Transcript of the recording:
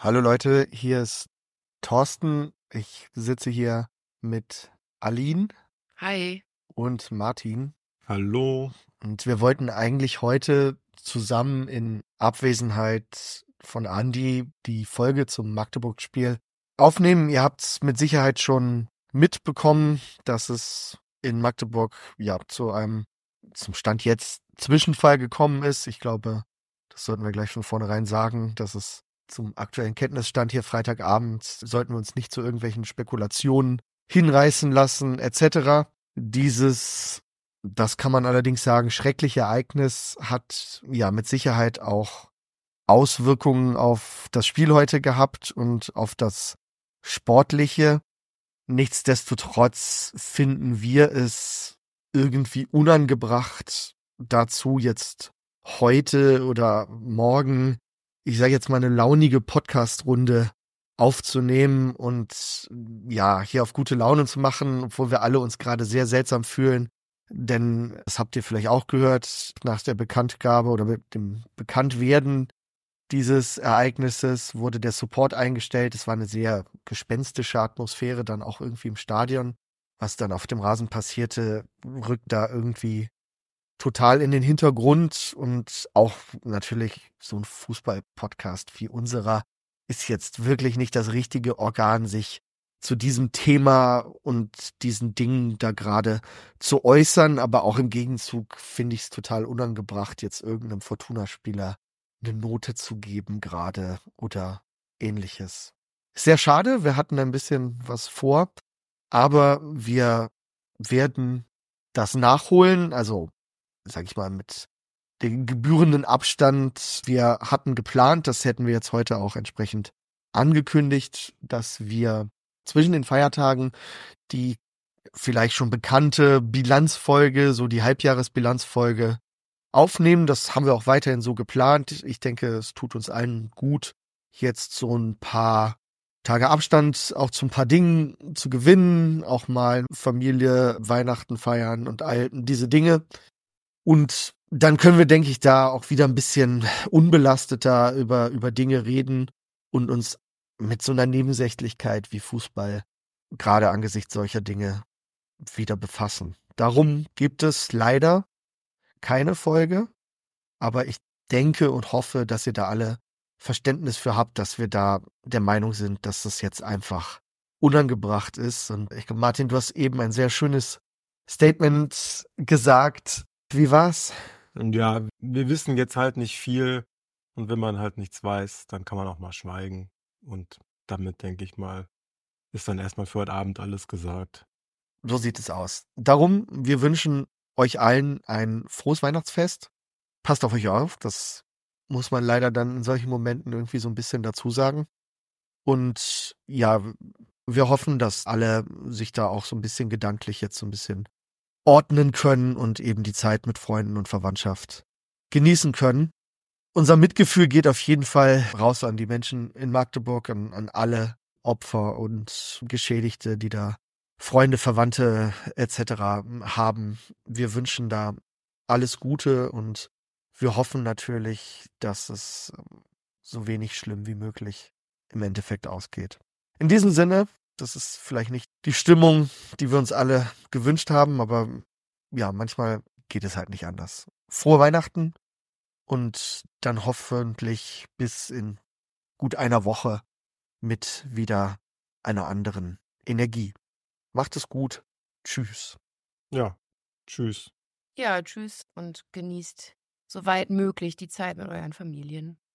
Hallo Leute, hier ist Thorsten. Ich sitze hier mit Aline Hi. und Martin Hallo. und wir wollten eigentlich heute zusammen in Abwesenheit von Andi die Folge zum Magdeburg-Spiel aufnehmen. Ihr habt es mit Sicherheit schon mitbekommen, dass es in Magdeburg zum Stand jetzt Zwischenfall gekommen ist. Ich glaube, das sollten wir gleich von vornherein sagen, dass es zum aktuellen Kenntnisstand hier Freitagabend sollten wir uns nicht zu irgendwelchen Spekulationen hinreißen lassen, etc. Das kann man allerdings sagen, schreckliche Ereignis hat ja mit Sicherheit auch Auswirkungen auf das Spiel heute gehabt und auf das Sportliche. Nichtsdestotrotz finden wir es irgendwie unangebracht, dazu jetzt heute oder morgen, ich sage jetzt mal, eine launige Podcast-Runde aufzunehmen und ja, hier auf gute Laune zu machen, obwohl wir alle uns gerade sehr seltsam fühlen. Denn, das habt ihr vielleicht auch gehört, nach der Bekanntgabe oder mit dem Bekanntwerden dieses Ereignisses wurde der Support eingestellt. Es war eine sehr gespenstische Atmosphäre dann auch irgendwie im Stadion. Was dann auf dem Rasen passierte, rückt da irgendwie total in den Hintergrund und auch natürlich so ein Fußball-Podcast wie unserer ist jetzt wirklich nicht das richtige Organ, sich zu diesem Thema und diesen Dingen da gerade zu äußern, aber auch im Gegenzug finde ich es total unangebracht, jetzt irgendeinem Fortuna-Spieler eine Note zu geben gerade oder ähnliches. Sehr schade, wir hatten ein bisschen was vor, aber wir werden das nachholen, also sag ich mal, mit dem gebührenden Abstand. Wir hatten geplant, das hätten wir jetzt heute auch entsprechend angekündigt, dass wir zwischen den Feiertagen die vielleicht schon bekannte Bilanzfolge, so die Halbjahresbilanzfolge aufnehmen. Das haben wir auch weiterhin so geplant. Ich denke, es tut uns allen gut, jetzt so ein paar Tage Abstand auch zu ein paar Dingen zu gewinnen, auch mal Familie, Weihnachten feiern und all diese Dinge. Und dann können wir, denke ich, da auch wieder ein bisschen unbelasteter über Dinge reden und uns mit so einer Nebensächlichkeit wie Fußball gerade angesichts solcher Dinge wieder befassen. Darum gibt es leider keine Folge, aber ich denke und hoffe, dass ihr da alle Verständnis für habt, dass wir da der Meinung sind, dass das jetzt einfach unangebracht ist. Und ich glaube, Martin, du hast eben ein sehr schönes Statement gesagt. Wie war's? Und ja, wir wissen jetzt halt nicht viel. Und wenn man halt nichts weiß, dann kann man auch mal schweigen. Und damit, denke ich mal, ist dann erstmal für heute Abend alles gesagt. So sieht es aus. Darum, wir wünschen euch allen ein frohes Weihnachtsfest. Passt auf euch auf. Das muss man leider dann in solchen Momenten irgendwie so ein bisschen dazu sagen. Und ja, wir hoffen, dass alle sich da auch so ein bisschen gedanklich jetzt so ein bisschen ordnen können und eben die Zeit mit Freunden und Verwandtschaft genießen können. Unser Mitgefühl geht auf jeden Fall raus an die Menschen in Magdeburg, an alle Opfer und Geschädigte, die da Freunde, Verwandte etc. haben. Wir wünschen da alles Gute und wir hoffen natürlich, dass es so wenig schlimm wie möglich im Endeffekt ausgeht. In diesem Sinne, das ist vielleicht nicht die Stimmung, die wir uns alle gewünscht haben, aber ja, manchmal geht es halt nicht anders. Frohe Weihnachten und dann hoffentlich bis in gut einer Woche mit wieder einer anderen Energie. Macht es gut. Tschüss. Ja, tschüss. Ja, tschüss und genießt soweit möglich die Zeit mit euren Familien.